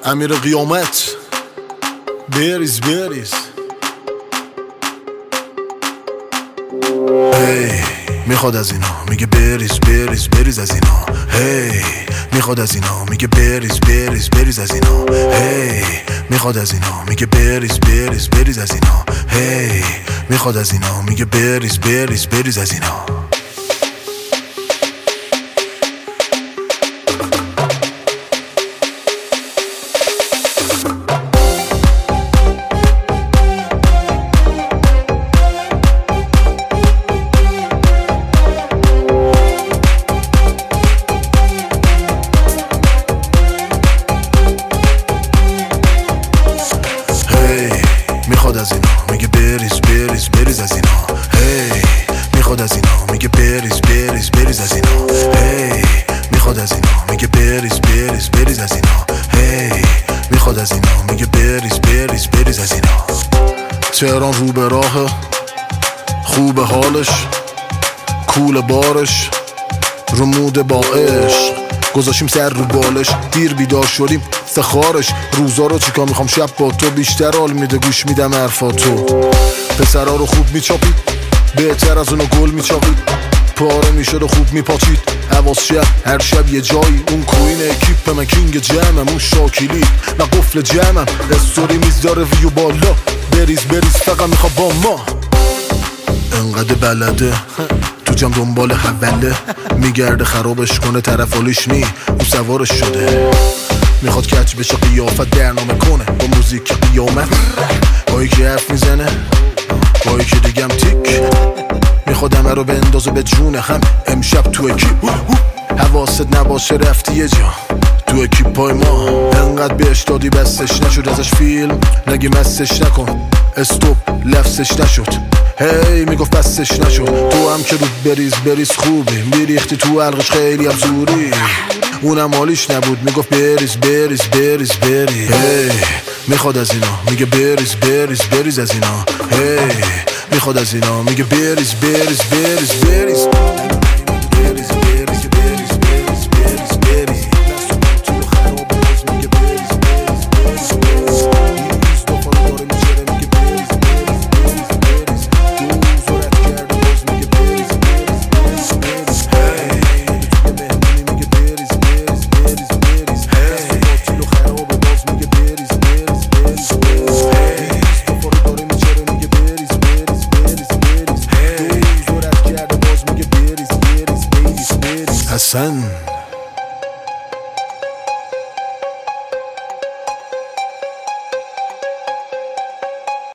امیر قیامت بریز بریز. هی میخواد از اینا میگه بریز بریز بریز از اینا. هی میخواد از اینا میگه بریز بریز بریز از اینا. هی میخواد از اینا میگه بریز بریز بریز از اینا. هی میخواد از اینا میگه بریز بریز بریز از اینا. میخواد از اینا میگه بریز بریز بریز از اینا. هی میخواد از اینا میگه بریز بریز بریز از اینا. هی میخواد از اینا میگه بریز بریز بریز از اینا. هی میخواد از اینا میگه بریز بریز بریز از اینا. تهران رو به راه خوب حالش، کول بارش رمود با عشق، گذاشیم سر رو بالش، دیر بیدار شدیم سخارش. روزا رو چیکار میخوام شب با تو، بیشتر حال میده گوش میدم حرفاتو. پسرا رو خوب میچاپید، بهتر از اونو گل میچاقید. پاره میشد و خوب میپاچید، حواس شب هر شب یه جایی. اون کوین اکیپ من کینگ جمعم، اون شاکیلی من قفل جمعم. استوری میز داره ویو بالا، بریز بریز فقط میخواد با ما. انقدر بلده تو جمع دنبال حوله، میگرده خرابش کنه طرف آلیش نی اون سوارش شده. میخواد کچ بشه قیافت برنامه کنه با موزیک قیامت. با یکی حرف میزنه با یکی دیگم تیک، میخواد همه رو بندازه به جونه هم امشب تو اکیپ. حواست نباشه رفتی یه جا تو اکیپای ما. انقدر بهش دادی بستش نشد، ازش فیلم نگی مستش نکن. استوب لفظش نشد، هی میگفت بستش نشد. تو هم که رود بریز بریز خوبی، میریختی تو حلقش خیلی هم زوری. اونم حالیش نبود میگفت بریز بریز بریز بریز. هی میخواد از اینا میگه بریز بریز بریز از اینا. هی میخواد از اینا میگه بریز بریز بریز بریز. Hassan